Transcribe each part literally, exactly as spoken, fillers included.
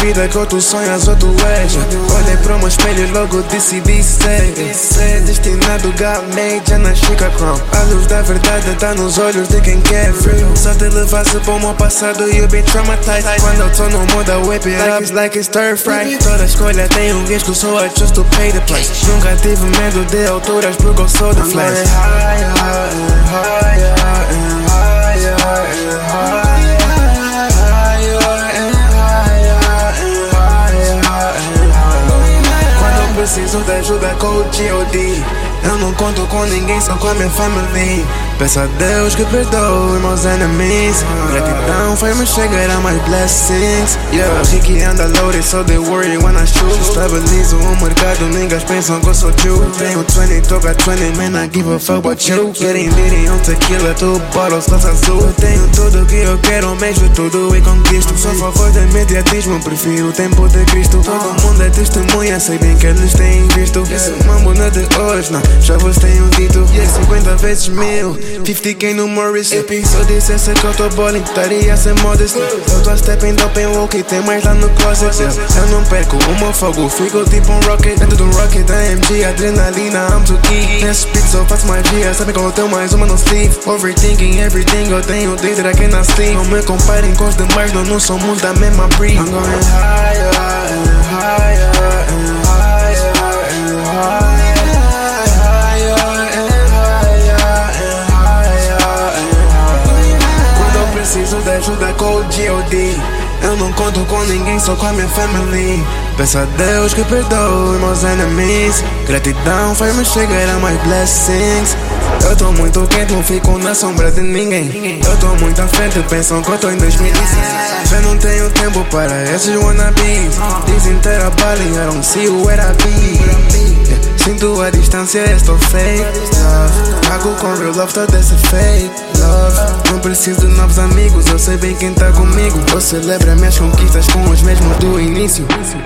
vida que ou tu sonhas ou tu és. Olhei pro meu espelho e logo decidi ser. Ser destinado, got made, já nasci com a crown. A luz da verdade tá nos olhos de quem quer free. Só te levasse pro meu passado e eu been traumatized. Quando eu tô no mood I whip it up, it's like it's stir fry. Toda escolha tem um risco, so I choose to pay the price. Nunca tive medo de alturas porque eu sou the flash. Higher and higher and higher and higher. Preciso de ajuda com o G O D. Eu não conto com ninguém, só com a minha family. Peço a Deus que perdoe meus enemies. Gratidão faz-me chegar a mais blessings. Yeah, Ricky anda loaded, so they worry when I shoot. Estabilizo o mercado, niggas pensam que eu sou Jew. Tenho vinte, toca vinte, man, I give a fuck about you. Getting litty on tequila, two bottles, taça azul. Eu tenho tudo que eu quero, mesmo tudo e conquisto. Sou a favor do imediatismo, prefiro o tempo de Cristo. Todo mundo é testemunha, sei bem que eles têm visto. Esse mambo não é de hoje, não, já vos tenho dito. cinquenta vezes mil, cinquenta K no Morris. EP, se eu dissesse que eu tô bowling, estaria sem modest. Eu tô a stepping up em walkie, tem mais lá no closet. Eu não perco o meu fogo, fico tipo um rocket. Dentro do rocket, A M G, adrenalina, I'm too key. Nesse beat só faço magia, sabe que eu tenho mais uma no sleeve. Overthinking everything, eu tenho data aqui na Steam. Não me comparem com os demais, não, não somos da mesma breed. I'm going higher and higher and higher and higher. Preciso de ajuda com o G O D. Eu não conto com ninguém, só com a minha family. Peço a Deus que perdoe meus enemies. Gratidão faz-me chegar a mais blessings. Eu tô muito quente, não fico na sombra de ninguém. Eu tô muito à frente, pensam que eu tô em dois mil e dezesseis. Já não tenho tempo para esses wannabes. Dizem trabalhem, I don't see where I be. Sinto a distância, estou fake love. Pago com real love, todo esse fake love. Não preciso de novos amigos, eu sei bem quem tá comigo. Eu celebro minhas conquistas com os mesmos do início.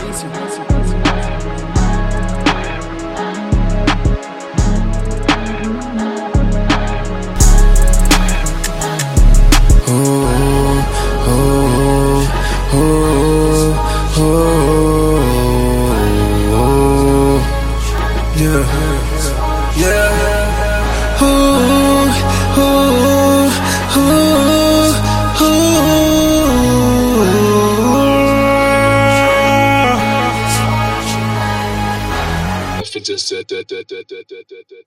Oh, oh, oh, oh, oh, oh. Yeah, yeah. Oh, oh, oh, oh, oh. I just said that, that, that, that, that, that.